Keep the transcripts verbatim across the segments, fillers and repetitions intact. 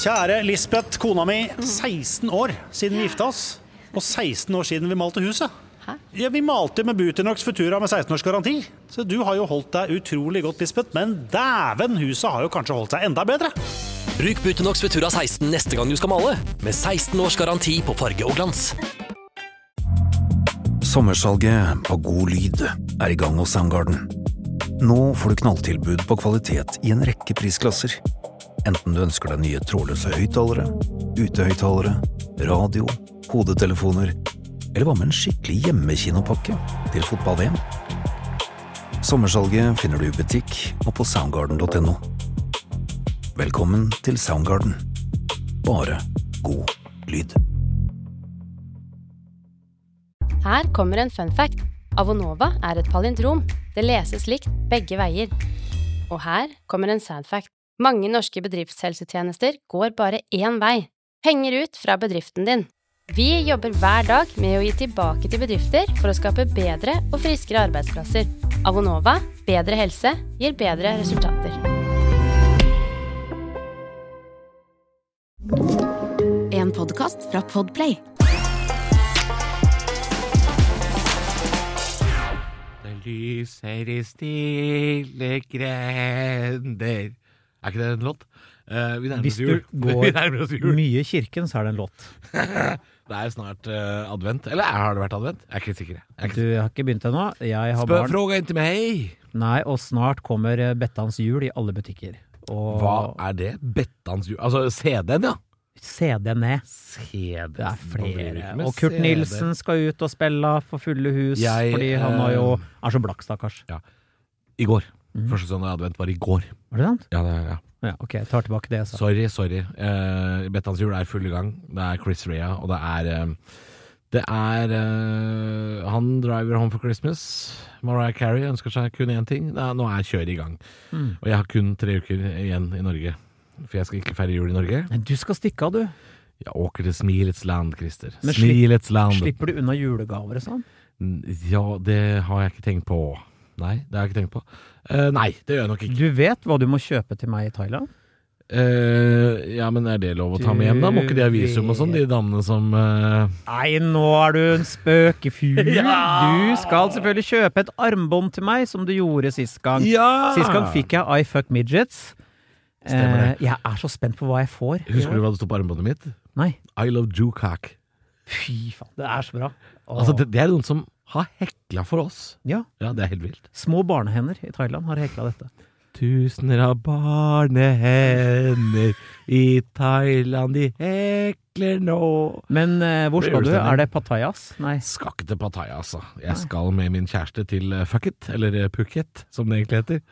Kjære Lisbeth, kona mi, seksten år siden vi gifta oss, og seksten år siden vi malte huset. Hæ? Ja, vi malte med Buteinox Futura med seksten års garanti. Så du har jo holdt deg utrolig godt, Lisbeth, men dæven, huset har jo kanskje holdt seg enda bedre. Bruk Buteinox Futura seksten neste gang du skal male, med seksten års garanti på farge og glans. Sommersalget på God Lyd er i gang hos Soundgarden. Nå får du knalltilbud på kvalitet i en rekke prisklasser. Enten du ønsker deg nye trådløse høyttalere, utehøyttalere, radio, hodetelefoner, eller hva med en skikkelig hjemmekinopakke til fotball-V M. Sommersalget finner du i butikk og på soundgarden punktum no. Velkommen til Soundgarden. Bare god lyd. Her kommer en fun fact. Avonova er et palindrom. Det leses likt begge veier. Og her kommer en sad fact. Mange norske bedriftshelsetjenester går bare én vei. Penger ut fra bedriften din. Vi jobber hver dag med å gi tilbake til bedrifter for å skape bedre og friskere arbeidsplasser. Avonova, bedre helse, gir bedre resultater. En podcast fra Podplay. Det lyser i stille grender. Er ikke det en låt? Uh, vi nærmer Hvis oss du jul. går Vi nærmer oss jul. mye i kirken, så er det en låt. Det er snart uh, advent. Eller har det vært advent? Jeg er ikke sikker. Jeg er ikke Du sikker. har ikke begynt ennå. Jeg har Spør, barn. fråga ikke meg. Nei, og snart kommer eh, Bettans jul i alle butikker. Og Hva er det? Bettans jul? Altså C D-en, ja. C D ned. C D. Det er flere. Med Og Kurt C D. Nilsen skal ut og spille for fulle hus, Jeg, fordi han har jo, eh, er så blakk, stakkars. I går. Mhm. Første søndag advent var i går. Var det sant? Ja, det, ja. Ja, ok, jeg tar tilbake det jeg sa. Sorry, sorry. Uh, Bettans jul er full i gang. Det er Chris Rea, og det er uh, Det er uh, Han driver Home for Christmas. Mariah Carey ønsker seg kun én ting. Det er, nå er kjøret i gang. Mm. Og jeg har kun tre uker igjen i Norge. For jeg skal ikke feire jul i Norge. Men du skal stikke av, du. Jeg åker til Smilets land, Christer. Men slipp- Smilets land. Slipper du unna julegaver og sånn? Ja, det har jeg ikke tenkt på. Nei, det har jeg ikke tenkt på. Uh, nei, det gjør jeg nok ikke. Du vet hva du må kjøpe til meg i Thailand? Uh, ja, men er det lov å ta med hjem da? Må ikke de ha visum og sånn, de damene som uh... Nei, nå er du en spøkefugl. Ja! Du skal selvfølgelig kjøpe et armbånd til meg, som du gjorde sist gang. Ja! Sist gang fikk jeg I Fuck Midgets. Stemmer det. Eh, jeg er så spent på hva jeg får. Husker du hva det stod på armbåndet mitt? Nei. I love Jukak. Fy faen, det er så bra. Åh. Altså, det, det er noen som har hekla for oss. Ja, Ja, det er helt vilt. små barnehender i Thailand har hekla dette. Tusener av barnehender i Thailand, de hekler nå. Men eh, hvor Det skal gjør du? stemning. Er det Pattayas? Nei. Skal ikke til Pattaya, altså. Jeg skal med min kjæreste til eh, Phuket, eller eh, Phuket, som det egentlig heter.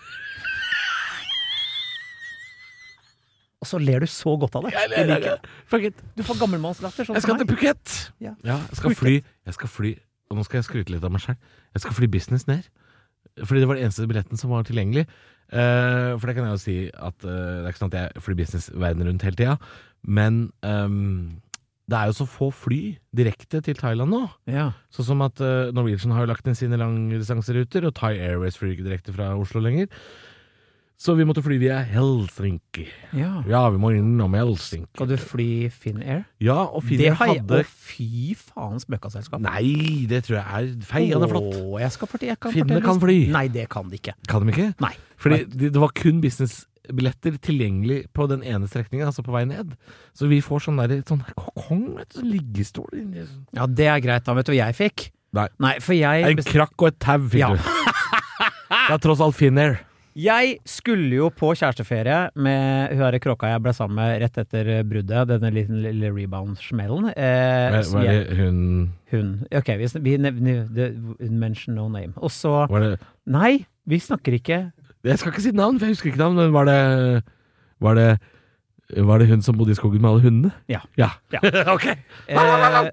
Og så ler du så godt av det. Jeg Jeg liker det. Phuket. Du får gammelmannslatter, sånn Jeg skal som til meg. Phuket. Ja. Ja, jeg skal fly. Jeg skal fly. Og nå skal jeg skryte litt av meg selv. Jeg skal fly business ned. Fordi det var den eneste billetten som var tilgjengelig. Eh, for det kan jeg jo si at eh, det er ikke sånn at jeg flyr business verden rundt hele tida. Men ehm, det er jo så få fly direkte til Thailand nå. Ja. Sånn som at eh, Norwegian har jo lagt inn sine langdistanseruter, og Thai Airways flyr ikke direkte fra Oslo lenger. Så vi måtte fly via Helsinki. Ja. Ja, vi må innom Helsinki. Skal du fly Finnair? Ja, og Det Finnair har jeg, hadde... å fy faen spøkkaselskap. Nei, det tror jeg er feiende flott. Åh, jeg skal fortelle, jeg kan Finnene fortelle- kan fly. Nei, det kan de ikke. Kan de ikke? Nei. Fordi det, det var kun businessbilletter tilgjengelig på den ene strekningen, altså på vei ned. Så vi får sånn der, sånn kokong, vet du, sånn liggestol inni. Ja, det er greit da. Vet du hva jeg fikk? Nei. Nei, for jeg... En krakk og et tau fikk Ja. du. Det er tross alt Finnair. Jeg skulle jo på kjæresteferie med hun der kråka jeg ble sammen med rett etter bruddet, denne lille, lille rebound-smellen. Eh, Hva, så var det jeg- hun... Hun. Ok, vi, sn- vi nevner, the- mention no name. Og så... Var det... Nei, vi snakker ikke... Jeg skal ikke si navn, for jeg husker ikke navn, men var det... Var det... Var det hun som bodde i skogen med alle hundene? Ja. Ja. Ja. ok. Eh,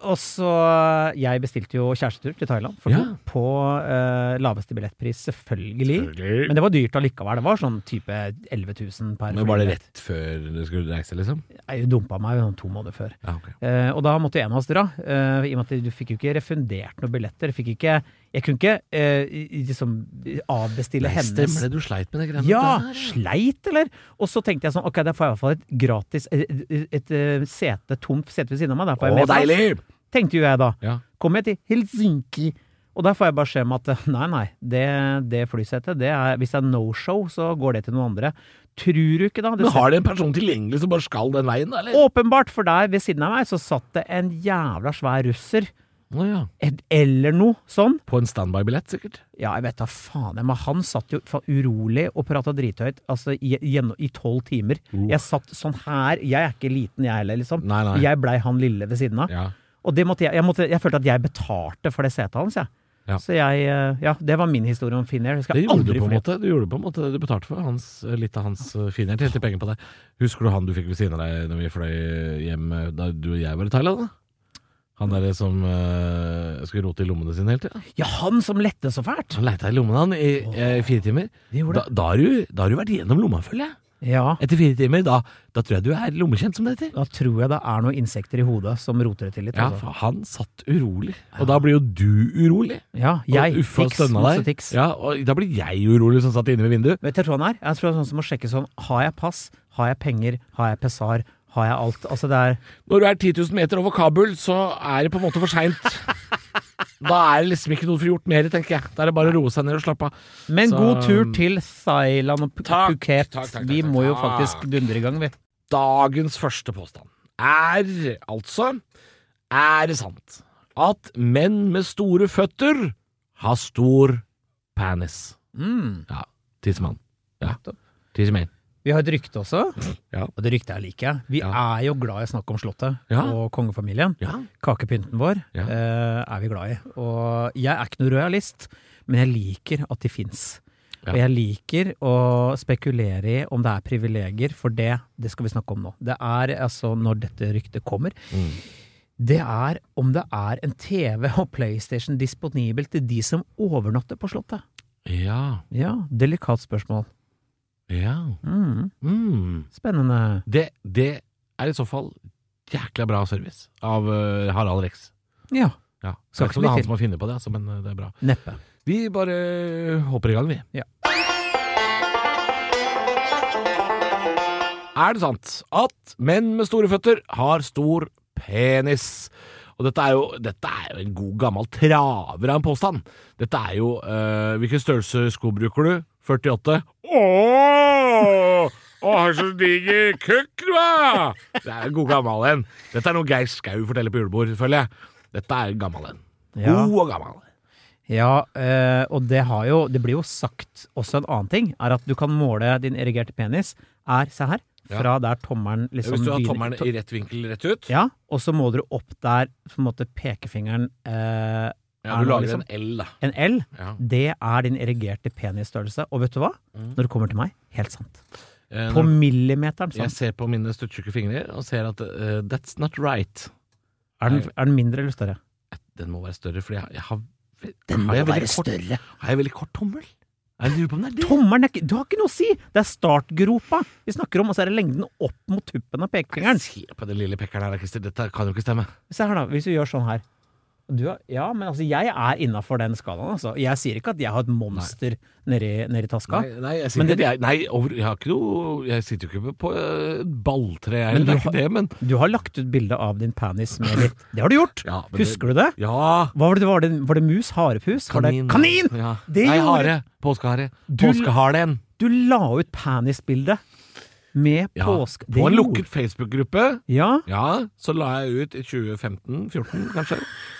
og så Jeg bestilte jo kjærestetur til Thailand for Ja. to på uh, laveste billettpris, selvfølgelig. Selvfølgelig. Men det var dyrt allikevel. Det var sånn type elleve tusen per Men var det flybillett. rett før du skulle reise, liksom? Jeg dumpa meg jo to måneder før. Ja, ok. Uh, og da måtte en av oss dra. Uh, I og med at du fikk jo ikke refundert noen billetter. Du fikk ikke Jeg kunne ikke uh, liksom avbestille Nei, hennes stemmer det, du sleit med det greiene Ja, der. sleit, eller? Og så tenkte jeg sånn, ok, da får jeg i hvert fall et gratis Et, et, et, et sete, tomt sete ved siden av meg. Der får jeg Å, med plass. deilig! Tenkte jo jeg da. Ja. Kommer jeg til Helsinki, og der får jeg beskjed om at nei, nei, det, det flysetet, det er, hvis det er no-show, så går det til noen andre. Tror du ikke da? Det Men har det en person tilgjengelig som bare skal den veien, da, eller? Åpenbart, for der ved siden av meg så satt det en jævla svær russer. Å ja. Et, eller noe sånn. På en standby-billett, sikkert? Ja, jeg vet da faen, men han satt jo fa- urolig og pratet drithøyt, altså i, gjennom- i tolv timer. Uh. Jeg satt sånn her, jeg er ikke liten jeg heller, liksom. Nei, nei. Jeg blei han lille ved siden av. Ja. Og det måtte jeg, jeg, måtte, jeg følte at jeg betalte for det setet hans, jeg. Ja. Så jeg, eh, ja, det var min historie om Finnair. Jeg skal Det gjorde aldri du på en fly. måte. Du gjorde det på en måte. Du betalte for hans, litt av hans Finnair. Tjente penger på det. Husker du han du fikk ved siden av deg når vi fløy hjem da du og jeg var i Thailand, da? Han der som uh, skulle rote i lommene sine hele tiden. Ja, han som lette så fælt! Han leita i lommene han i eh, fire timer. Det gjorde Da, da, har du, da har du vært gjennom lomma, føler jeg. Ja, Etter fire timer, da, da tror jeg du er lommekjent, som det heter. da tror jeg det er noen insekter i hodet som roter det til litt. Ja, altså. for han satt urolig. Og da blir jo du urolig. Ja, jeg, og uffa tics, stønna masse deg. tics. Ja, og da blir jeg urolig som satt inne ved vinduet. Vet du hva han er? Jeg tror det er sånn som å sjekke sånn, har jeg pass, har jeg penger, har jeg pesar, har jeg alt? Altså det er, Når du er ti tusen meter over Kabul, så er det på en måte for seint. Da er det liksom ikke noe for gjort mer, tenker jeg. Da er det bare å roe seg ned og slappe av. men Så- god tur til Thailand og P- Takk, Phuket. takk, takk, takk, Vi må jo takk. faktisk dundre i gang, vi. Dagens første påstand er altså Er det sant at menn med store føtter har stor penis? Mm. Ja, tissemann. Ja, tissemann. Vi har et rykte også, Ja. og det ryktet jeg liker. Vi Ja. er jo glad i å snakke om slottet Ja. og kongefamilien. Ja. Kakepynten vår Ja. eh, er vi glad i. Og jeg er ikke noe royalist, men jeg liker at de finnes. Ja. Og jeg liker å spekulere i om det er privilegier, for det, det skal vi snakke om nå. Det er altså, når dette ryktet kommer, Mm. det er om det er en T V og PlayStation disponibel til de som overnatter på slottet. Ja. Ja, delikat spørsmål. Ja. Mm, Mm. spennende. Det, det er i så fall jækla bra service av uh, Harald Rex. Ja, Ja. Skal Skal ikke ikke som det er han mye som har funnet på det, altså, men uh, det er bra. neppe. Vi bare hopper i gang, vi. Ja. Er det sant at menn med store føtter har stor penis? Og dette er jo, dette er jo en god gammel traver av en påstand. Dette er jo øh, hvilken størrelse sko bruker du? førtiåtte? Ååå! Å, har så diger kukk, du er! Det er en god gammel en. Dette er noe Geir Skau forteller på julebord, føler jeg. Dette er en gammel en. Ja. God og gammel. Ja, eh, og det har jo, det blir jo sagt også en annen ting, er at du kan måle din erigerte penis, er, se her, fra der tommelen liksom Hvis du har begynner- tommelen i rett vinkel rett ut, Ja, og så måler du opp der, på en måte pekefingeren, eh, ja, er du nå lager liksom- en L, da. en L, Ja. det er din erigerte penisstørrelse. Og vet du hva? Mm. Når det kommer til meg, helt sant. Eh, På når- millimeteren, Jeg sant? ser på mine stuttjukke fingre og ser at uh, that's not right. Er den, er den mindre eller større? Den må være større, fordi jeg, jeg har Den har jeg veldig kort, Har jeg veldig kort tommel? Jeg lurer på om det er det. Tommeren er ikke, du har ikke noe å si! Det er startgropa vi snakker om, og så er det lengden opp mot tuppen av pekefingeren. Se på den lille pekkeren her, Christer. Dette kan jo ikke stemme. Se her da, hvis du gjør sånn her. Du har, ja, men altså, jeg er innenfor den skalaen, altså. Jeg sier ikke at jeg har et monster nedi, nedi taska. Nei, nei, jeg sier Men ikke det- det. Jeg, nei, over, jeg har ikke noe Jeg sitter jo ikke på uh, et balltre, jeg. Men Det er du ikke det, men Du har lagt ut bilde av din penis med litt Det har du gjort! Ja, men Husker du det? Ja. Hva var det, var det? Var det mus? Harepus? Var det, kanin! Ja. Det Nei, gjorde- hare. Påskehare. Du- Påskeharen. Du la ut penisbilde med Ja, påske... på en lukket Facebook-gruppe. Ja, Ja, så la jeg ut i tjue femten fjorten, kanskje.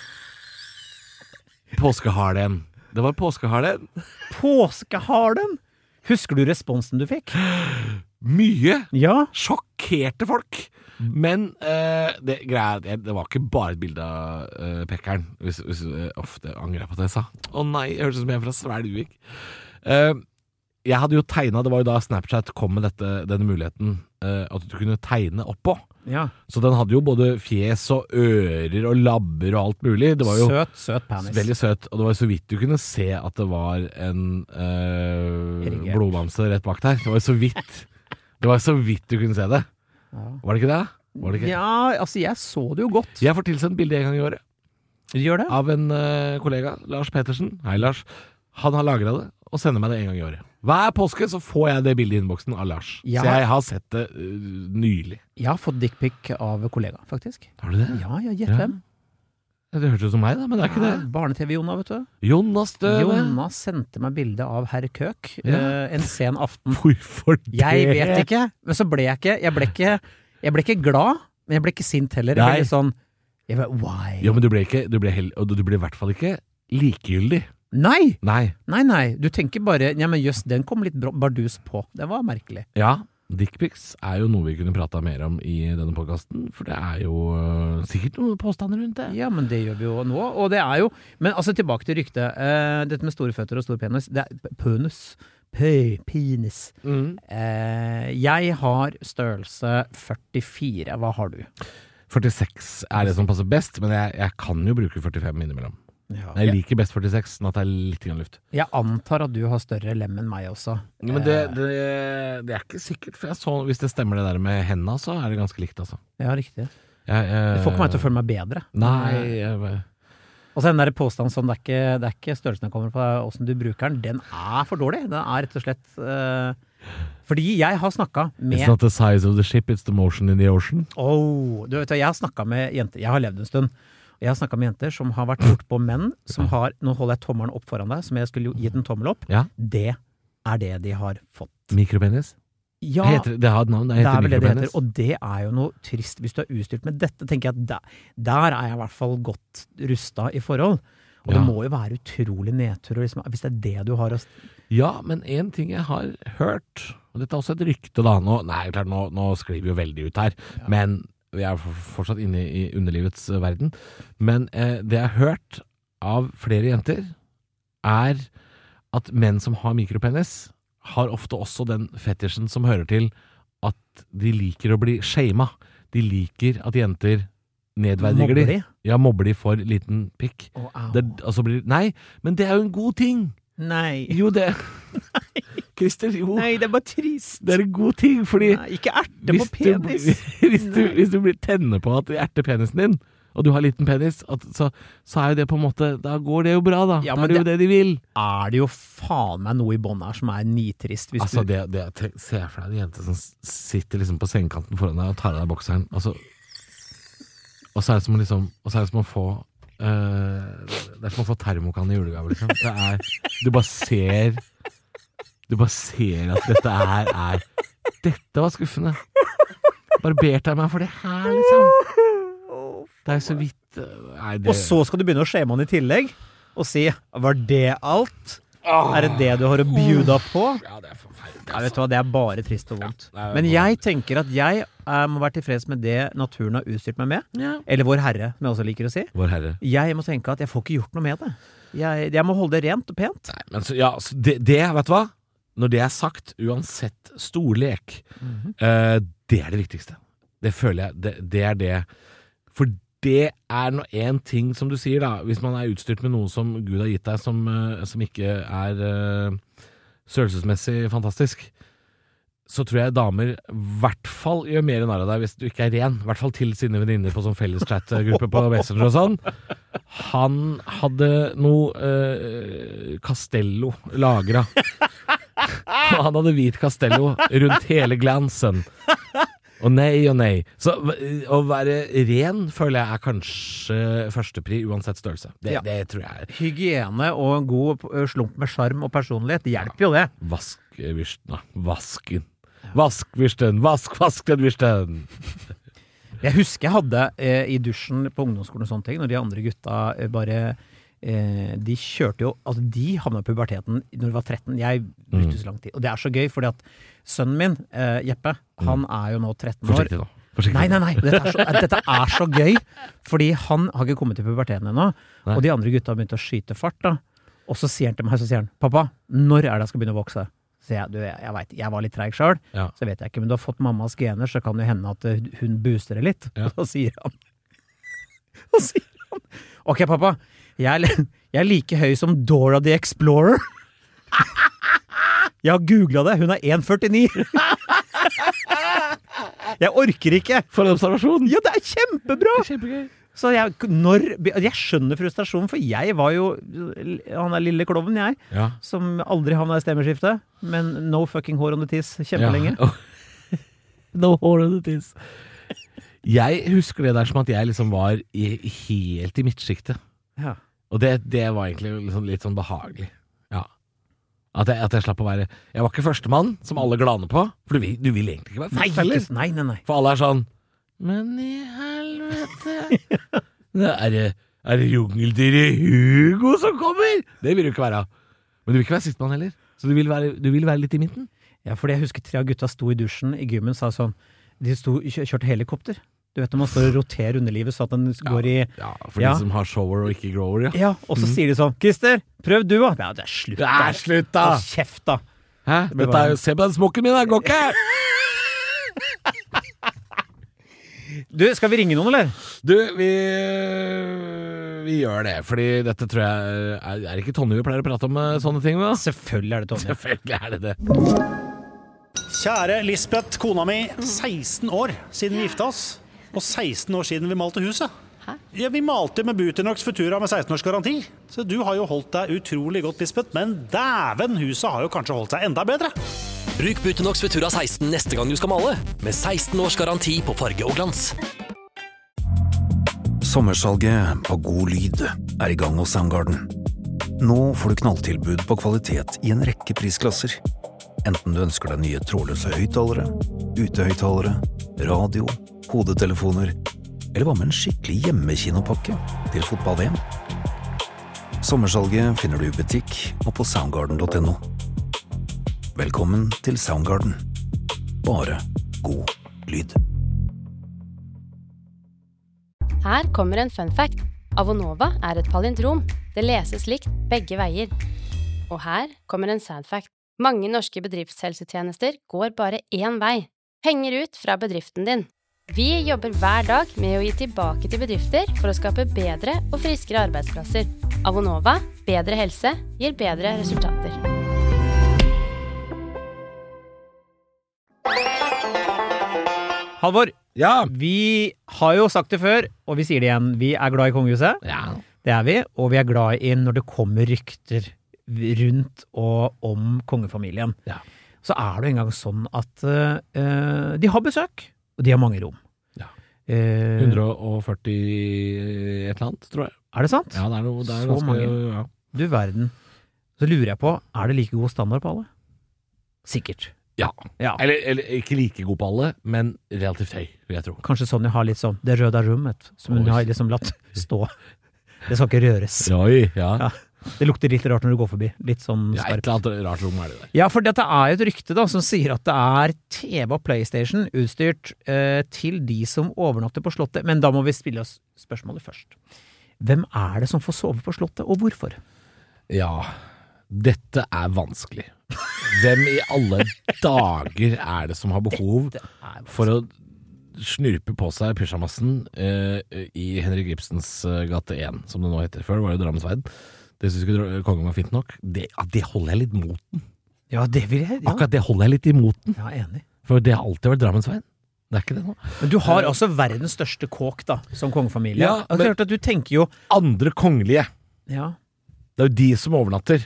Påskeharen. Det var påskeharen. påskeharen! Husker du responsen du fikk? Mye. Ja. Sjokkerte folk. Men eh, det, greia, er at jeg- det var ikke bare et bilde av eh, pekkeren. Hvis, hvis, eh, ofte angrer jeg på det jeg sa. Å nei, jeg hørtes ut som jeg er fra Svelvik. Eh, jeg hadde jo tegnet, det var jo da Snapchat kom med dette, denne muligheten, eh, at du kunne tegne oppå. Ja. Så den hadde jo både fjes og ører og labber og alt mulig. Det var jo Søt, søt penis. veldig søt, og det var så vidt du kunne se at det var en øh, Erigert. blodbamse rett bak der. Det var så vidt. Det var så vidt du kunne se det. Var det ikke det? Var det ikke? Ja, altså jeg så det jo godt. Jeg får tilsendt bilde en gang i året Gjør det? av en øh, kollega, Lars Petersen. Hei, Lars. Han har lagret det og sender meg det en gang i året. Hver påske så får jeg det bildet i innboksen av Lars. Ja. Så jeg har sett det øh, nylig. Jeg har fått dickpic av kollega, faktisk. Har du det? Ja, ja, gjett Ja. hvem? Ja, det hørtes ut som meg da, men det er ikke det. Barne-TV-Jonna, vet du. Jonas Støve. Jonna sendte meg bilde av herr Køk Ja. eh, en sen aften. Hvorfor det? Jeg vet ikke, men så ble jeg ikke Jeg ble ikke, jeg ble ikke glad, men jeg ble ikke sint heller. Jeg Nei. ble litt sånn jeg ble, why? Jo, men du ble ikke, du ble hell, og du ble i hvert fall ikke likegyldig. Nei! Nei. Nei, nei. Du tenker bare ja, men jøss, den kom litt bra- bardus på. Det var merkelig. Ja, dickpics er jo noe vi kunne prata mer om i denne podcasten, for det er jo øh, sikkert noen påstander rundt det. Ja, men det gjør vi jo nå. Og det er jo Men altså, tilbake til ryktet. Eh, dette med store føtter og stor penis. Det er penis. P penis. Mm. Eh, jeg har størrelse førtifire. Hva har du? førtiseks er det som passer best, men jeg, jeg kan jo bruke førtifem innimellom. Ja. Jeg liker best førtiseks, sånn at det er litt grann luft. Jeg antar at du har større lem enn meg også. Ja, men det, det, det er ikke sikkert, for jeg så, hvis det stemmer det der med hendene, så er det ganske likt, altså. Ja, riktig. Jeg, jeg, Det får ikke meg til å føle meg bedre. Nei, jeg, Og så den der påstanden sånn, det er ikke, det er ikke størrelsen jeg kommer på, det er hvordan du bruker den. Den er for dårlig. Den er rett og slett eh, fordi jeg har snakket med It's not the size of the ship, it's the motion in the ocean. oh, du vet, hva, Jeg har snakket med jenter. Jeg har levd en stund. Og jeg har snakket med jenter som har vært borte på menn som har, nå holder jeg tommelen opp foran deg, som jeg skulle jo gitt en tommel opp. Ja. Det er det de har fått. Mikropenis? Ja, Heter, det har et navn, det det heter er vel det det mikropenis. heter. Og det er jo noe trist hvis du er utstyrt med dette. Tenker jeg at der, der er jeg i hvert fall godt rusta i forhold. Og Ja. det må jo være utrolig nedtur liksom, hvis det er det du har å Ja, men en ting jeg har hørt, og dette er også et rykte da, nå, nei, klart, nå, nå sklir vi jo veldig ut her, men vi er for- fortsatt inne i underlivets eh, verden, men eh, det jeg har hørt av flere jenter, er at menn som har mikropenis, har ofte også den fetisjen som hører til at de liker å bli shama. De liker at jenter nedverdiger Mobber de. de? Ja, mobber de for liten pikk. Å, au. Det, altså blir, nei, men det er jo en god ting. Nei. Jo, det Christer, jo. Nei, det er bare trist. Det er en god ting, fordi Nei, ikke erte på hvis du, penis. hvis, du, hvis du blir tenner på at du erter penisen din, og du har liten penis, at, så, så er jo det på en måte, da går det jo bra, da. Ja, da men er det jo det de vil. Er det jo faen meg noe i bånn her som er nitrist. Hvis Altså, du, det, det tenk- Se for deg en jente som s- sitter liksom på sengekanten foran deg og tar av deg bokseren, og så, og så er det som å liksom, og så er det som å få eh, det er som å få termokan i julegave, liksom. Det er, du bare ser Du bare ser at dette her er Dette var skuffende. Barberte jeg meg for det her, liksom? Det er så vidt eh, nei, det, og så skal du begynne å shame han i tillegg og si var det alt? Er det det du har å bjuda på? Ja, det er forferdelig. Ja, vet du hva, det er bare trist og vondt. Ja, det er Men bare- jeg tenker at jeg eh, må være tilfreds med det naturen har utstyrt meg med. Ja. Eller Vår Herre, som jeg også liker å si. Vår Herre. Jeg må tenke at jeg får ikke gjort noe med det. Jeg, jeg må holde det rent og pent. Nei, men så, ja, så det, det, vet du hva? Når det er sagt, uansett storlek, eh, det er det viktigste. Det føler jeg, det, det er det. For det er nå en ting som du sier da, hvis man er utstyrt med noe som Gud har gitt deg, som, eh, som ikke er uh, størrelsesmessig fantastisk, så tror jeg damer i hvert fall gjør mer narr av deg hvis du ikke er ren. I hvert fall til sine venninner på sånn felles chat-gruppe på Messenger og sånn. Han hadde noe uh, Castello lagra. Han hadde hvit Castello rundt hele glansen. Og nei og nei. Så v- å være ren føler jeg er kanskje førstepri uansett størrelse. Det, Ja. det tror jeg er. Hygiene og en god ø, slump med sjarm og personlighet, det hjelper jo det. Vaskvirsten, da. Vasken. Vaskvirsten, vask, vask den virsten. Jeg husker jeg hadde eh, i dusjen på ungdomsskolen og sånne ting, når de andre gutta eh, bare eh, de kjørte jo, altså de havna i puberteten når de var tretten. Jeg brukte så lang tid. Og det er så gøy, fordi at sønnen min, eh, Jeppe, han er jo nå tretten år. Forsiktig, da. Forsiktig. Nei, nei, nei. Dette er, så, dette er så gøy, fordi han har ikke kommet til puberteten ennå. Nei. Og de andre gutta har begynt å skyte fart, da. Og så sier han til meg, så sier han, pappa, når er det jeg skal begynne å vokse? Så jeg, du, jeg, jeg vet, jeg var litt treig selv, Ja. så vet jeg ikke, men du har fått mammas gener, så kan det hende at eh, hun booster det litt. Ja. Og da sier han, da sier han, ok pappa, jeg er, li- jeg er like høy som Dora the Explorer. Jeg har googlet det, hun er en komma førtini. Jeg orker ikke. For en observasjon! Ja, det er kjempebra! Kjempegøy. Så jeg, når, jeg skjønner frustrasjonen, for jeg var jo han er lille kloven, jeg, Ja. som aldri havna i stemmeskifte, men no fucking hår on the tiss kjempelenge. Ja. No hår on the tiss. Jeg husker det der som at jeg liksom var i, helt i midtskiktet. Ja. Og det, det var egentlig liksom litt sånn behagelig. Ja. At jeg, at jeg slapp å være Jeg var ikke førstemann, som alle glaner på. For du vil, du vil egentlig ikke være Nei, først heller. ikke, nei, nei, nei. For alle er sånn Men i helvete det er, det, er det jungeldyret Hugo som kommer? Det vil du ikke være. Men du vil ikke være sistemann heller. Så du vil være, du vil være litt i midten. Ja, fordi jeg husker tre av gutta sto i dusjen i gymmen, sa sånn, de sto, kjør- kjørte helikopter. Du vet når man står og roterer underlivet så at den går i... Ja, for Ja. de som har shower og ikke grower, ja. Ja, og så sier de sånn, Christer, prøv du da. Ja, det er slutt Det da. er slutt da! Hold kjeft da. Hæ? ble Dette er bare- jo, se på den smokken min, den går ikke! Du, skal vi ringe noen, eller? Du, vi, vi gjør det, fordi dette tror jeg Er, er ikke Tonje vi pleier å prate om eh, sånne ting med? Selvfølgelig er det Tonje. Selvfølgelig er det det. Kjære Lisbeth, kona mi, seksten år siden vi gifta oss. Og seksten år siden vi malte huset. Hæ? Ja, vi malte med Buternox Futura med seksten års garanti. Så du har jo holdt deg utrolig godt, Lisbeth. Men dæven, huset har jo kanskje holdt seg enda bedre. Bruk Buternox Futura seksten neste gang du skal male, med seksten års garanti på farge og glans. Sommersalget av god lyd er i gang hos Soundgarden. Nå får du knalltilbud på kvalitet i en rekke prisklasser. Enten du ønsker deg nye trådløse høyttalere, utehøyttalere, radio, hodetelefoner, eller hva med en skikkelig hjemmekinopakke til fotball-V M. Sommersalget finner du i butikk og på soundgarden punktum no. Velkommen til Soundgarden. Bare god lyd. Her kommer en fun fact. Avonova er et palindrom. Det leses likt begge veier. Og her kommer en sad fact. Mange norske bedriftshelsetjenester går bare én vei. Penger ut fra bedriften din. Vi jobber hver dag med å gi tilbake til bedrifter for å skape bedre og friskere arbeidsplasser. Avonova, bedre helse, gir bedre resultater. Halvor, Ja. vi har jo sagt det før, og vi sier det igjen, vi er glad i kongehuset. Ja. Det er vi, og vi er glad i når det kommer rykter rundt og om kongefamilien. Ja. Så er det en gang sånn at uh, de har besøk, og de har mange rom. Ja. Eh, hundre og førti et eller annet, tror jeg. Er det sant? Ja, det er noe det er Så ganske, mange. Ja. Du verden. Så lurer jeg på, er det like god standard på alle? Sikkert. Ja. Ja. Eller, eller ikke like god på alle, men relativt høy, vil jeg tro. Kanskje Sonja har litt sånn det røde rommet, som hun Oi. har liksom latt stå. Det skal ikke røres. Oi, ja. Ja. Det lukter litt rart når du går forbi. Litt sånn Ja, et skarpt. eller annet rart rom er det der. Ja, for dette er jo et rykte da, som sier at det er T V og PlayStation utstyrt eh, til de som overnatter på slottet. Men da må vi spille oss spørsmålet først. Hvem er det som får sove på slottet, og hvorfor? Ja, dette er vanskelig. Hvem i alle dager er det som har behov Det er for å snurpe på seg pyjamasen eh, i Henrik Ibsens eh, gate én, som det nå heter. Før var det Drammensveien. Det synes ikke dro- kongen var fint nok. Det, ja, det holder jeg litt moten. Ja, det vil jeg. Ja, Akkurat det holder jeg litt i moten. ja enig. For det har alltid vært Drammensveien. Det er ikke det nå. Men du har altså verdens største kåk da, som kongefamilie. Ja, Og det er men- klart at du tenker jo, Andre kongelige, ja, det er jo de som overnatter.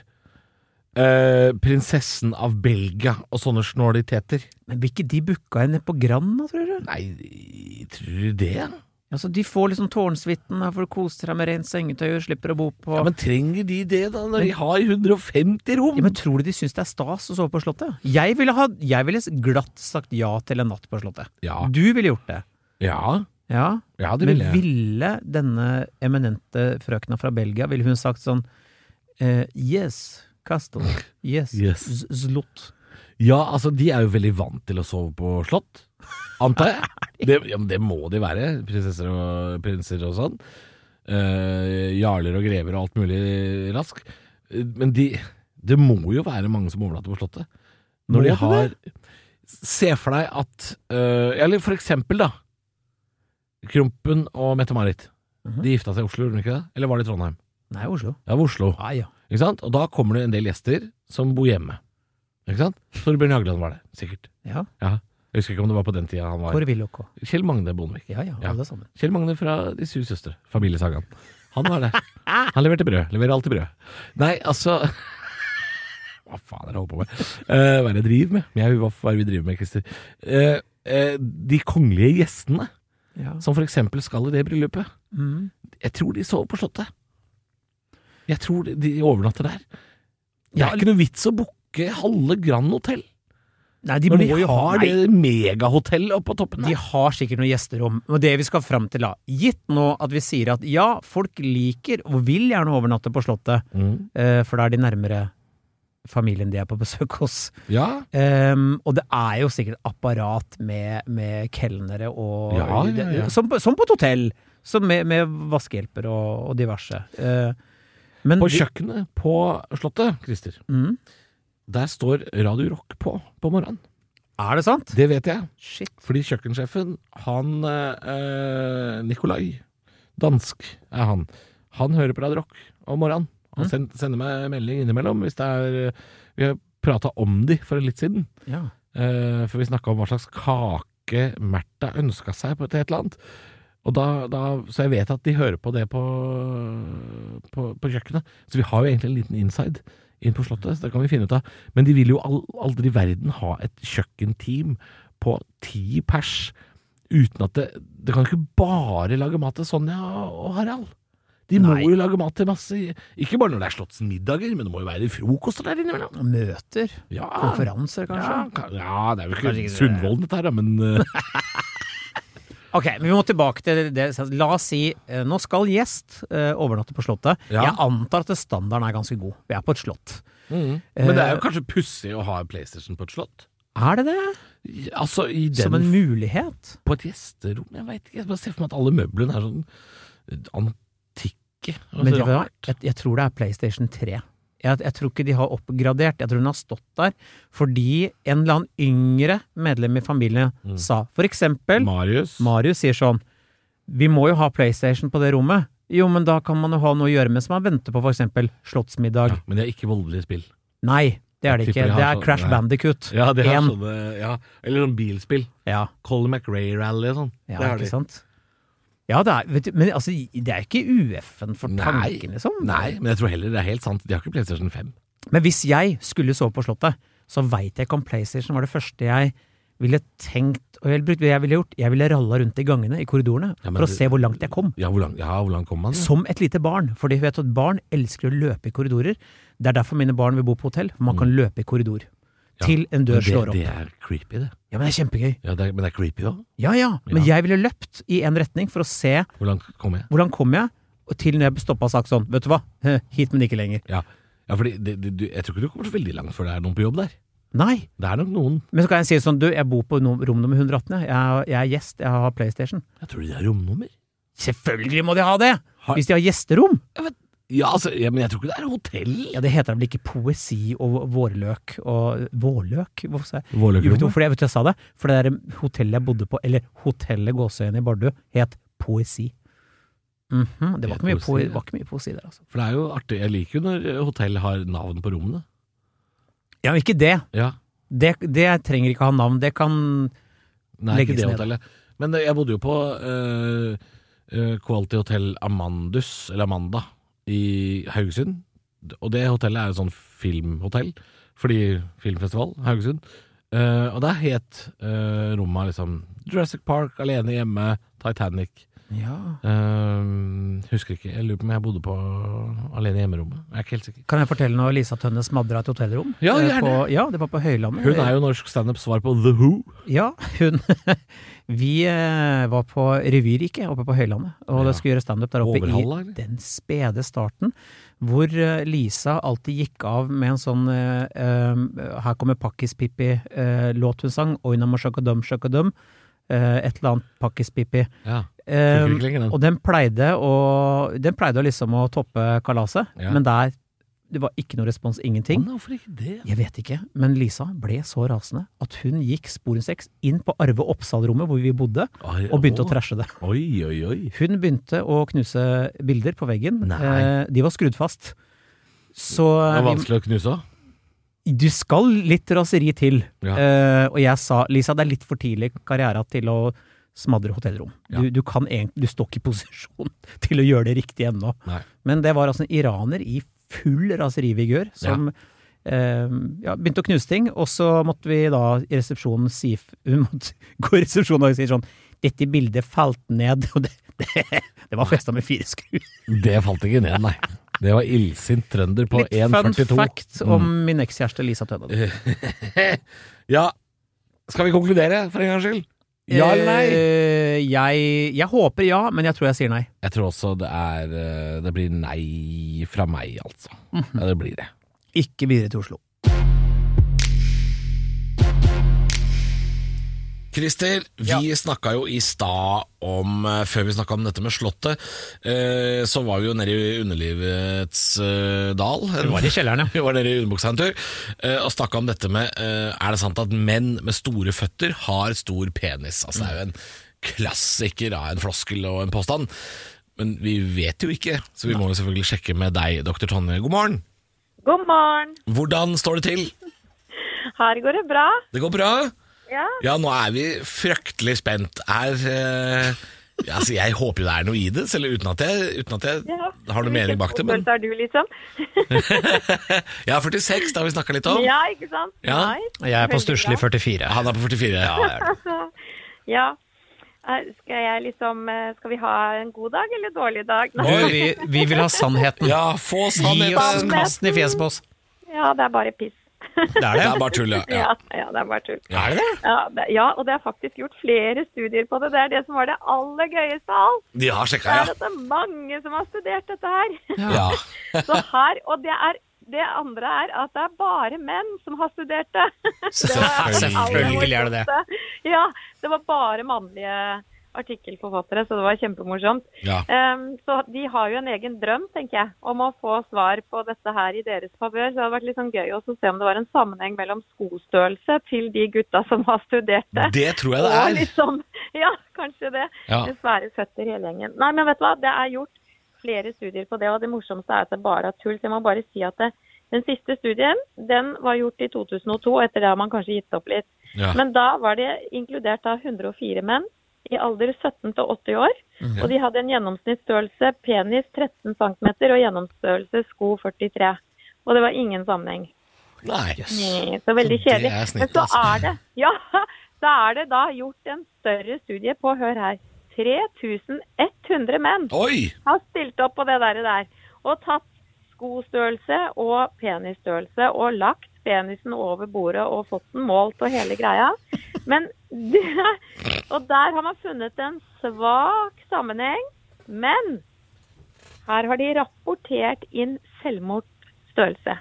Eh, prinsessen av Belgia og sånne snåliteter. men vil ikke de booka henne på Grand da, tror du? Nei, tror du det? Altså, de får liksom tårnsvitten, her får du kose deg med rent sengetøy og slipper å bo på... Ja, men trenger de det da, når de har hundre og femti rom? Ja, men tror du de synes det er stas å sove på slottet? Jeg ville, ha, jeg ville glatt sagt ja til en natt på slottet. Ja. Du ville gjort det. Ja, Ja. ja det Men vil jeg. ville denne eminente frøkna fra Belgia, ville hun sagt sånn eh, yes, castle, yes, Yes. z- slott. Ja, altså, de er jo veldig vant til å sove på slott, antar jeg. Det, ja, men det må de være, prinsesser og prinser og sånn. Eh, jarler og grever og alt mulig rask. Eh, Men de, det må jo være mange som overnatter på slottet. Når Må de du har Se for deg at øh, Eller for eksempel da Krompen og Mette-Marit Mhm. De gifta seg i Oslo, gjorde de ikke det? Eller var det i Trondheim? Nei, Oslo. Ja, det var Oslo. Ja, ja. Ikke sant? Og da kommer det en del gjester som bor hjemme. Ikke sant? Torbjørn Jagland var det, sikkert. Ja. Ja. Jeg husker ikke om det var på den tida han var Kåre Willoch også. Kjell Magne Bondevik. Ja, ja, Ja. alle sammen. Kjell Magne fra De syv søstre, familiesagaen. Han var det. Han leverte brød. Leverer alltid brød. Nei, altså Hva faen er det jeg holder på med? Uh, hva er det jeg driver med? Jeg, hva er det vi driver med, Christer? Uh, uh, de kongelige gjestene, Ja. som for eksempel skal i det bryllupet, Mm. jeg tror de sover på slottet. Jeg tror de, de overnatter der. Det Ja, er ikke noe vits å booke halve Grand Hotel Nei, de når må de jo ha har det megahotellet oppe på toppen De der. har sikkert noen gjesterom. Og det vi skal fram til da, gitt nå at vi sier at ja, folk liker og vil gjerne overnatte på slottet, Mm. eh, for da er de nærmere familien de er på besøk hos. Ja, Um, og det er jo sikkert apparat med, med kelnere og Ja, ja, ja. Som, på- som på et hotell, som med, med vaskehjelper og, og diverse. Eh, men på de- kjøkkenet på slottet, Christer, Mm. der står Radio Rock på på morgenen. Er det sant? Det vet jeg. Shit. Fordi kjøkkensjefen, han eh, Nikolai, dansk er han, han hører på Radio Rock om morgenen. Han Mm. send, sender meg melding innimellom hvis det er Vi har pratet om de for litt siden. Ja. Eh, for vi snakket om hva slags kake Märtha ønsket seg på et eller annet. Og da, da, så jeg vet at de hører på det på, på, på kjøkkenet. Så vi har jo egentlig en liten inside inn på slottet, så det kan vi finne ut av. Men de vil jo al- aldri i verden ha et kjøkkenteam på ti pers, uten at det Det kan jo ikke bare lage mat til Sonja og Harald. De må Nei. jo lage mat til masse, ikke bare når det er slottsmiddager, men det må jo være frokoster der innimellom. Møter, Ja, konferanser kanskje. ja, ka- ja, det er jo Kanskje ikke ikke det. Sundvolden dette her, da, men uh, Ok, men vi må tilbake til det. La oss si, eh, nå skal gjest eh, overnatte på slottet. Ja. Jeg antar at standarden er ganske god. Vi er på et slott. Men det er jo kanskje pussig å ha en PlayStation på et slott. Er det det? Altså, i den, Som en mulighet? på et gjesterom, jeg vet ikke. Jeg bare ser for meg at alle møblene er sånn antikke. og Men så det var, rart. jeg, jeg tror det er PlayStation tre. Jeg, jeg tror ikke de har oppgradert. Jeg tror den har stått der fordi en eller annen yngre medlem i familien Mm. sa, for eksempel, Marius. Marius sier sånn, vi må jo ha PlayStation på det rommet. Jo, men da kan man jo ha noe å gjøre med som man venter på, for eksempel slottsmiddag. Ja, men det er ikke voldelige spill. Nei, det er det Jeg ikke. tipper de har Det er sånn- Crash nei. Bandicoot. Ja, det er En. sånne, ja. Eller sånn bilspill. Ja, Colin McRae Rally og sånn. ja det har ikke de. sant? Ja, det er, vet du, men altså, det er ikke U F-en for Nei. tanken, liksom. Nei, men jeg tror heller det er helt sant. De har ikke PlayStation fem. Men hvis jeg skulle sove på slottet, så vet jeg ikke om PlayStation var det første jeg ville tenkt, og jeg, ville- jeg ville gjort. Jeg ville ralla rundt i gangene, i korridorene, Ja, men for å det- se hvor langt jeg kom. Ja, hvor langt, ja, hvor langt kom man? da? Som et lite barn, fordi vet du at barn elsker å løpe i korridorer. Det er derfor mine barn vil bo på hotell, for man kan løpe i korridor. Mm. Ja, Til en dør Men det, slår opp. det er creepy, det. Ja, men det er kjempegøy. Ja, det er, men det er creepy òg. Ja, ja, men Ja. jeg ville løpt i en retning for å se Hvor langt kom jeg? hvordan kom jeg, og til når jeg stoppa og sagt sånn, vet du hva, hit, men ikke lenger. Ja, ja fordi det, det, du, jeg tror ikke du kommer så veldig langt før det er noen på jobb der. Nei, Det er nok noen. men så kan jeg si sånn, du, jeg bor på no- rom nummer hundre atten, jeg. Jeg, jeg er gjest, jeg har PlayStation. Jeg tror de har romnummer. Selvfølgelig må de ha det! Har- Hvis de har gjesterom. Ja, altså, ja, men jeg tror ikke det er hotell. Ja, det heter vel ikke poesi og vårløk og vårløk? Hvorfor sa jeg? Jo, vet du Vårløkrommet. hvorfor jeg, vet du, jeg sa det? For det der hotellet jeg bodde på, eller hotellet Gåsøyene i Bardu, het Poesi. Mhm, det var Het ikke, mye Poesi, poesi, ja. det var ikke mye poesi der, altså. For det er jo artig. Jeg liker jo når eh, hotell har navn på rommene. Ja, men ikke det. Ja. Det, det trenger ikke ha navn. Det kan Nei, Legges ikke det ned. hotellet. Men eh, jeg bodde jo på eh, eh, Quality Hotel Amandus, eller Amanda, i Haugesund. Og det hotellet er jo sånn filmhotell, fordi filmfestival, Haugesund. Eh, og der het uh, rommet liksom Jurassic Park, Alene hjemme, Titanic. Ja. Eh, husker ikke, jeg lurer på om jeg bodde på Alene hjemme-rommet. Jeg er ikke helt sikker. Kan jeg fortelle når Lisa Tønne smadra et hotellrom? Ja, Eh, gjerne. På, ja, det var på Høylandet. Hun er jo norsk stand-up svar på The Who. Ja, hun Vi eh, var på Revyriket oppe på Høylandet, og Ja. det skulle gjøre standup der oppe Overhalla, i eller? den spede starten, hvor eh, Lisa alltid gikk av med en sånn eh, eh, Her kommer Pakkis-Pippi-låt hun sang, Oina Moshakadum Shakadum, eh, et eller annet Pakkis-Pippi. Ja, Eh, funker ikke lenger den. og den pleide å, den pleide å liksom å toppe kalaset, Ja. men der det var ikke noe respons, ingenting. Men hvorfor ikke det? Jeg vet ikke, men Lisa ble så rasende at hun gikk sporenstreks inn på Arve Oppsal-rommet hvor vi bodde, Oi, og begynte å. å trashe det. Oi, oi, oi. Hun begynte å knuse bilder på veggen. Nei. Eh, de var skrudd fast. Så Det var vi- vanskelig å knuse også. du skal litt raseri til. Ja. Eh, og jeg sa, Lisa, det er litt for tidlig karriere til å smadre hotellrom. Ja. Du, du kan egentlig, du står ikke i posisjon til å gjøre det riktig ennå. Nei. Men det var altså en iraner i full raserivigør som eh, ja, begynte å knuse ting, og så måtte vi da i resepsjonen si, vi måtte gå i resepsjonen og si sånn, dette bildet falt ned, og det, det, det var festet med fire skru. Det falt ikke ned, nei. Det var illsint trønder på Litt en fun førtito. fact om min ekskjæreste Lisa Tønne. Ja, skal vi konkludere for en gangs skyld? Ja eller nei? Eh, jeg, jeg håper ja, men jeg tror jeg sier nei. Jeg tror også det er eh, det blir nei fra meg, altså. Ja, det blir det. Ikke videre til Oslo. Christer, vi snakket jo i stad om, eh, før vi snakket om dette med slottet, eh, så var vi jo nede i underlivets eh, dal. Vi var i kjelleren, ja. Vi var nede i underbuksa en tur, eh, og snakket om dette med, eh, er det sant at menn med store føtter har stor penis? Altså det er jo en klassiker av en floskel og en påstand, men vi vet jo ikke, så vi må jo selvfølgelig sjekke med deg, doktor Tonje. God morgen. God morgen. Hvordan står det til? Her går det bra. Det går bra? Ja. Ja, nå er vi fryktelig spent. Er, eh, altså, jeg håper jo det er noe i det, selv uten at jeg, uten at jeg ja. har noe mening bak det. Men Hvor er du, liksom? jeg er førtiseks, det har vi snakket litt om. Ja, ikke sant? Ja. Nice. Jeg er på Veldig stusslig bra. førtifire. Han er på førtifire. Ja, det er det. Ja. Eh, Skal jeg liksom, eh, skal vi ha en god dag eller dårlig dag? Du, vi, vi vil ha sannheten. Ja, få Gi sannheten. oss kasten i fjeset på oss. Ja, det er bare piss. Det er Det det. er bare tull, ja. Ja, ja. ja, det er bare tull. Er det det? Ja, det, ja, og det er faktisk gjort flere studier på det. Det er det som var det aller gøyeste av alt. De har Det sjekket, er ja. at det er mange som har studert dette her. Ja. Så her, og det er det andre er at det er bare menn som har studert det. Det var det aller Selvfølgelig er det det. morsomste. Ja, det var bare mannlige artikkelforfattere, så det var kjempemorsomt. Ja. Um, så de har jo en egen drøm, tenker jeg, om å få svar på dette her i deres favør. Så det hadde vært litt sånn gøy også å se om det var en sammenheng mellom skostørrelse til de gutta som har studert det. Det tror jeg det Og er. liksom, ja, kanskje det. Ja. Med svære føtter hele gjengen. Nei, men vet du hva, det er gjort flere studier på det, og det morsomste er at det bare er tull. Så jeg må bare si at det, den siste studien, den var gjort i to tusen og to, og etter det har man kanskje gitt opp litt. Ja. Men da var det inkludert av hundre og fire menn i alder sytten til åtti år, og de hadde en gjennomsnittsstørrelse penis tretten centimeter og gjennomstørrelse sko førtitre. Og det var ingen sammenheng. Nei. Nei, så veldig Det kjedelig. er snitt, Men så altså. er det, ja, så er det da gjort en større studie på, hør her, tre tusen ett hundre menn Oi! har stilt opp på det der, der og tatt skostørrelse og penisstørrelse og lagt penisen over bordet og fått den målt og hele greia. Men det, og der har man funnet en svak sammenheng, men her har de rapportert inn selvmordsstørrelse.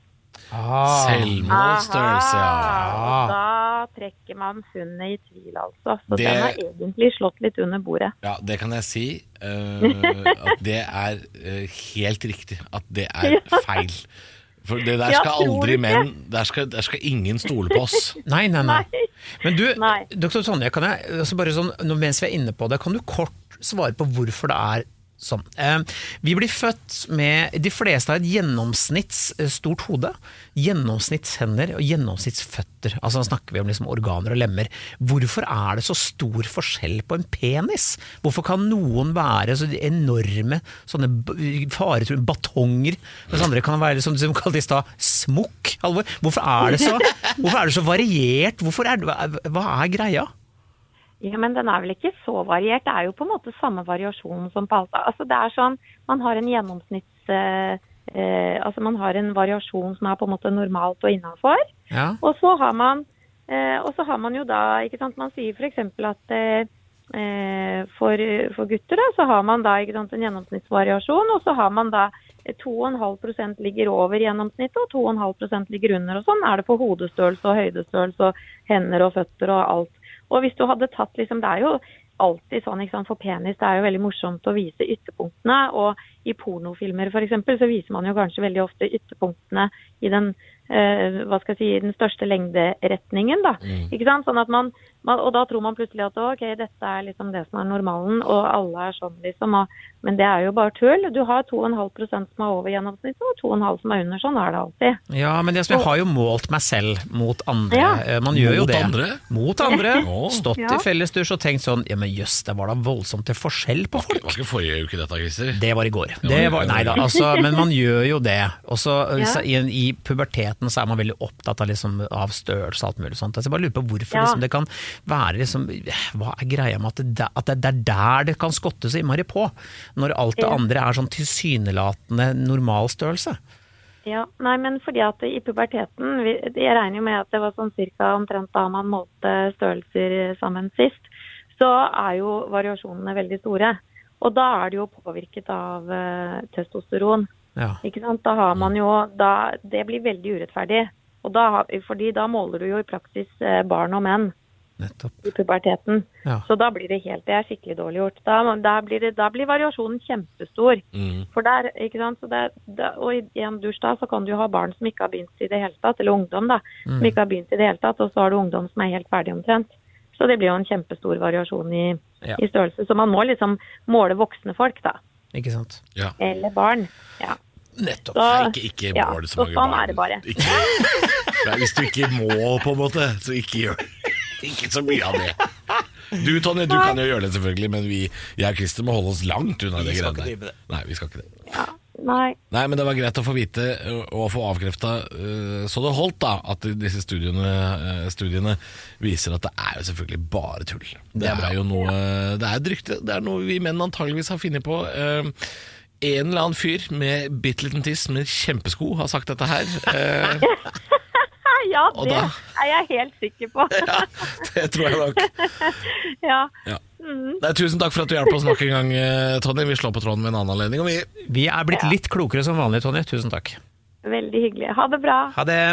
Ah. Selvmålstørrelse, ja. Aha, og da trekker man funnet i tvil, altså. Så Det- den har egentlig slått litt under bordet. Ja, det kan jeg si. eh, at det er eh, helt riktig. At det er Ja. feil. For det der Ja, skal tror du aldri ikke? menn der skal, der skal ingen stole på oss. Nei, nei, nei. Nei. Men du, Nei. doktor Tonje, kan jeg, altså bare sånn, nå mens vi er inne på det, kan du kort svare på hvorfor det er sånn? Eh, vi blir født med, de fleste har et gjennomsnitts eh, stort hode, gjennomsnittshender og gjennomsnittsføtter, altså snakker vi om liksom organer og lemmer. Hvorfor er det så stor forskjell på en penis? Hvorfor kan noen være så enorme sånne b- faretruende batonger, mens andre kan være som de kalte i stad smokk, Halvor? Hvorfor er det så, hvorfor er det så variert? Hvorfor er det, hva- hva er greia? Ja, men den er vel ikke så variert. Det er jo på en måte samme variasjon som på alt. Altså det er sånn, man har en gjennomsnitts... Eh, eh, altså man har en variasjon som er på en måte normalt og innenfor. Ja. Og så har man, eh, og så har man jo da, ikke sant, man sier for eksempel at eh, eh, for, for gutter da, så har man da, ikke sant, en gjennomsnittsvariasjon, og så har man da eh, to komma fem prosent ligger over gjennomsnittet, og to komma fem prosent ligger under, og sånn er det på hodestørrelse og høydestørrelse og hender og føtter og alt. Og hvis du hadde tatt, liksom, det er jo alltid sånn, ikke sant, for penis det er jo veldig morsomt å vise ytterpunktene, og i pornofilmer for eksempel så viser man jo kanskje veldig ofte ytterpunktene i den, eh, hva skal jeg si, den største lengderetningen da, mm. ikke sant, sånn at man, man, og da tror man plutselig at ok, dette er liksom det som er normalen, og alle er sånn liksom, og, men det er jo bare tull, du har to komma fem prosent som er over gjennomsnitt, og to komma fem som er under, sånn er det alltid. Ja, men det som jeg har jo målt meg selv mot andre, ja. man gjør mot jo det. Andre? Mot andre? Stått ja. i fellesdurs og tenkt sånn, ja men jøss, det var da voldsomt til forskjell på folk. Var ikke forrige uke dette, Christer? Det var i går. Det var, nei da, altså, men man gjør jo det. Og så ja. i, i puberteten så er man veldig opptatt av, liksom, av størrelse og alt mulig sånt. Altså, jeg bare lurer på hvorfor ja. liksom, det kan være liksom, hva er greia med at det, at det er der det kan skottes innmari på, når alt det ja. andre er sånn tilsynelatende normal størrelse. Ja, nei, men fordi at i puberteten, vi, jeg regner jo med at det var sånn cirka omtrent da man målte størrelser sammen sist, så er jo variasjonene veldig store. Og da er det jo påvirket av uh, testosteron. Ja. Ikke sant? Da har man jo, da, det blir veldig urettferdig. Og da, fordi da måler du jo i praksis uh, barn og menn. Nettopp. I puberteten. Ja. Så da blir det helt, det er skikkelig dårlig gjort. Da, da, blir, det, da blir variasjonen kjempestor. Mm. For der, ikke sant? Så det, da, og i, i en dusj da, så kan du jo ha barn som ikke har begynt i det hele tatt, eller ungdom da, mm. som ikke har begynt i det hele tatt, og så har du ungdom som er helt ferdig omtrent. Så det blir jo en kjempestor variasjon i, ja. i størrelse. Så man må liksom måle voksne folk da. Ikke sant? Ja. Eller barn. Ja. Nettopp. Så, nei, ikke, ikke mål ja, så mange så sånn barn. Er det bare. Ikke, nei, hvis du ikke må på en måte, så ikke gjør ikke så mye av det. Du, Tonje, du kan jo gjøre det selvfølgelig, men vi, jeg og Christer må holde oss langt unna det greiene der. Nei, vi skal ikke det. Ja. Nei. Nei, men det var greit å få vite og få avkreftet uh, så det holdt da, at disse studiene, uh, studiene viser at det er jo selvfølgelig bare tull. Det er, det er jo noe, det er et rykte, det er noe vi menn antageligvis har funnet på. Uh, en eller annen fyr med bitte liten tiss med kjempesko har sagt dette her. Uh, ja, det da, er jeg helt sikker på. Ja, det tror jeg nok. Ja. Ja. Mm. Nei, tusen takk for at du hjelper oss nok en gang, Tonje. Vi slår på tråden med en annen anledning. Og vi, vi er blitt ja. litt klokere som vanlig, Tonje. Tusen takk. Veldig hyggelig. Ha det bra. Ha det.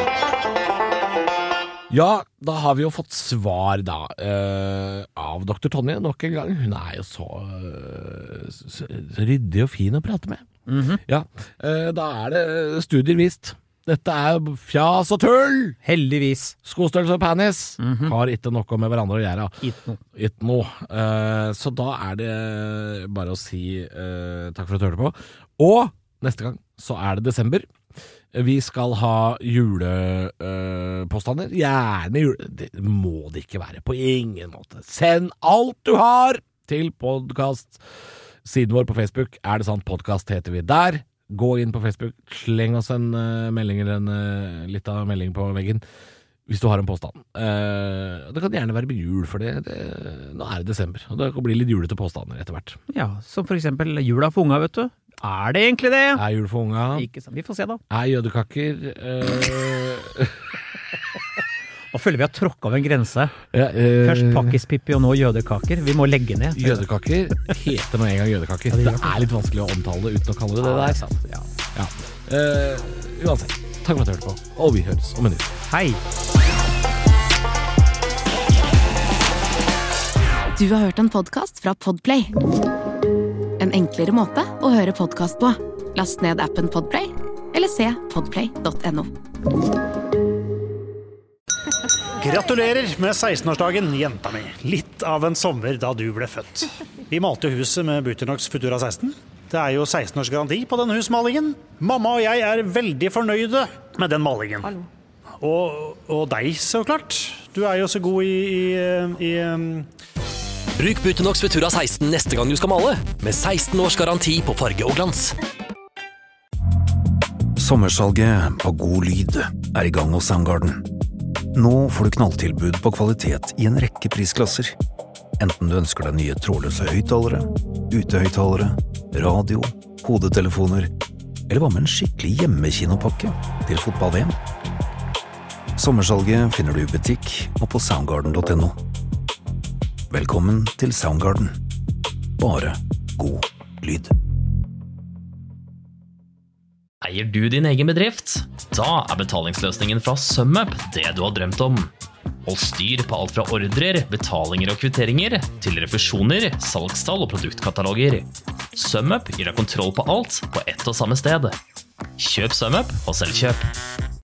Ja, da har vi jo fått svar da uh, av doktor Tonje nok en gang. Hun er jo så, uh, så, så ryddig og fin å prate med. Mm-hmm. Ja, uh, da er det studier vist. Dette er fjas og tull! Heldigvis. Skostørrelse og penis mm-hmm. har ikke noe med hverandre å gjøre. Ikke noe. Ikke noe. Uh, så da er det bare å si uh, takk for at du hørte på. Og neste gang så er det desember. Vi skal ha julepåstander. Uh, Gjerne jule... Det må det ikke være. På ingen måte. Send alt du har til podcast. Siden vår på Facebook Er det sant podcast heter vi der. Gå inn på Facebook, sleng oss en uh, melding eller en uh, litt av melding på veggen hvis du har en påstand. Uh, det kan gjerne være med jul, for det, det, nå er det desember, og det kan bli litt julete påstander etter hvert. Ja, som for eksempel jula for unga, vet du. Er det egentlig det? Er jul for unga? Ikke sant, vi får se da. Er jødekakker... Uh... Nå føler vi har tråkket av en grense. Ja, øh... Først pakkispippi og nå jødekaker. Vi må legge ned. Jødekaker heter nå en gang jødekaker. Ja, det, det er litt vanskelig å omtale det uten å kalle det det der. Sant, ja. Ja. Uh, uansett, takk for at du hørte på. Og vi høres om en uke. Hei! Du har hørt en podcast fra Podplay. En enklere måte å høre podcast på. Last ned appen Podplay, eller se podplay punktum no. Gratulerer med seksten-årsdagen, jenta mi. Litt av en sommer da du ble født. Vi malte huset med Buternox Futura seksten. Det er jo seksten års garanti på den husmalingen. Mamma og jeg er veldig fornøyde med den malingen. Og, og deg, så klart. Du er jo så god i... i, i um... Bruk Buternox Futura seksten neste gang du skal male, med seksten års garanti på farge og glans. Sommersalget på god lyd er i gang hos Soundgarden. Nå får du knalltilbud på kvalitet i en rekke prisklasser. Enten du ønsker deg nye trådløse høyttalere, utehøyttalere, radio, hodetelefoner, eller hva med en skikkelig hjemmekinopakke til fotball-V M. Sommersalget finner du i butikk og på soundgarden punktum no. Velkommen til Soundgarden. Bare god lyd. Eier du din egen bedrift? Da er betalingsløsningen fra SumUp det du har drømt om. Hold styr på alt fra ordrer, betalinger og kvitteringer, til refusjoner, salgstall og produktkataloger. SumUp gir deg kontroll på alt på ett og samme sted. Kjøp SumUp og Selvkjøp.